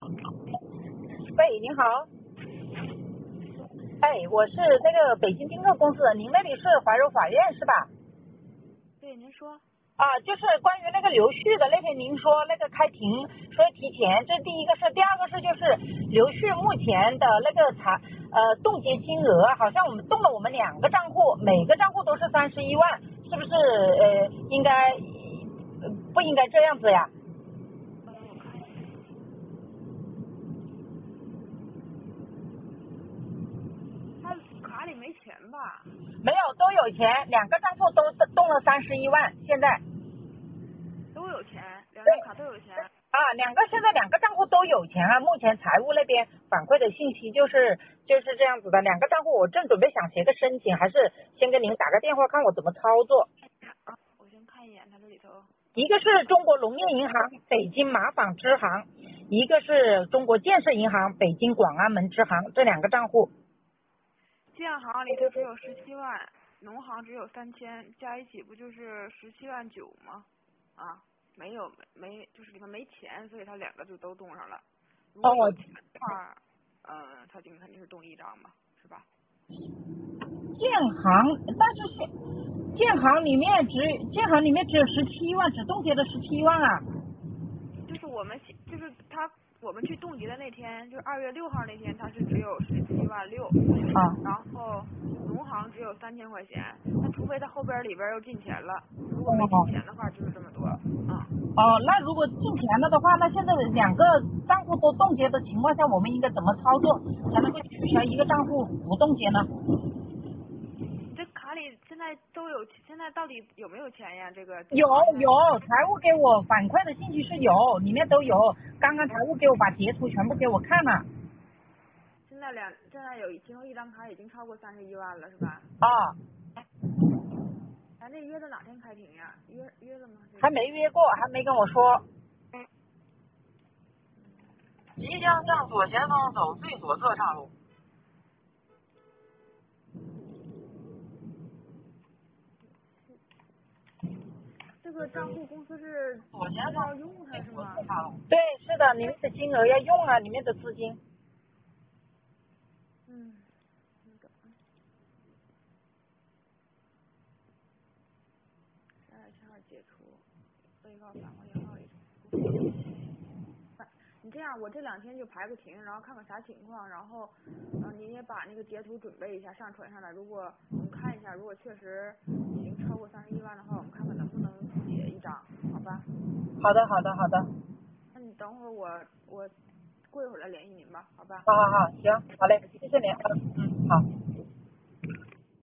喂，您好。哎，我是那个北京丁克公司的，您那里是怀柔法院是吧？ 对，您说。 啊，就是关于那个留续的那天您说那个开庭说提前，这第一个事，第二个事就是留续目前的那个冻结金额，好像我们动了我们2个账户，每个账户都是31万，是不是应该不应该这样子呀？ 我看一下，他卡里没钱吧？ 没有，都有钱，2个账户都动了31万，现在。 都有钱，2张卡都有钱。 啊，现在2个账户都有钱啊！目前财务那边反馈的信息就是这样子的，2个账户我正准备想写个申请，还是先跟您打个电话看我怎么操作。 我先看一眼他这里头。 一个是中国农业银行北京马坊支行，一个是中国建设银行北京广安门支行，这2个账户。 建行里头只有17万，农行只有3000，加一起不就是17万9吗？啊，没有就是里头没钱，所以他2个就都动上了。如果有钱的话，他肯定是动1张嘛，是吧？ 建行，但是建行里面只有17万，只冻结了17万啊。 就是我们去冻结的那天，就是2月6号那天，他是只有17万6，然后农行只有3000块钱，那除非他后边里边又进钱了，如果没进钱的话就是这么多。 那如果进钱了的话，那现在2个账户都冻结的情况下，我们应该怎么操作才能够取消一个账户不冻结呢？ 这卡里现在都有，现在到底有没有钱呀？这个有，财务给我反馈的信息是有，里面都有。刚刚财务给我把截图全部给我看了。 现在有其中1张卡已经超过31万了，是吧？ 啊。 咱这约的哪天开庭呀？约了吗？ 还没约过，还没跟我说。 即将向左前方走最左侧岔路。 这个账户公司是左前要用它是吗？ 对，是的，里面的金额要用啊，里面的资金。 12/7/2解除，被告返回原号里。你这样，我这2天就排个庭，然后看看啥情况，然后，你也把那个截图准备一下，上传上来。如果我们看一下，如果确实已经超过31万的话，我们看看能不能解1张，好吧？ 好的。 那你等会儿我过一会儿来联系您吧，好吧？ 好，行，好嘞，谢谢您。好。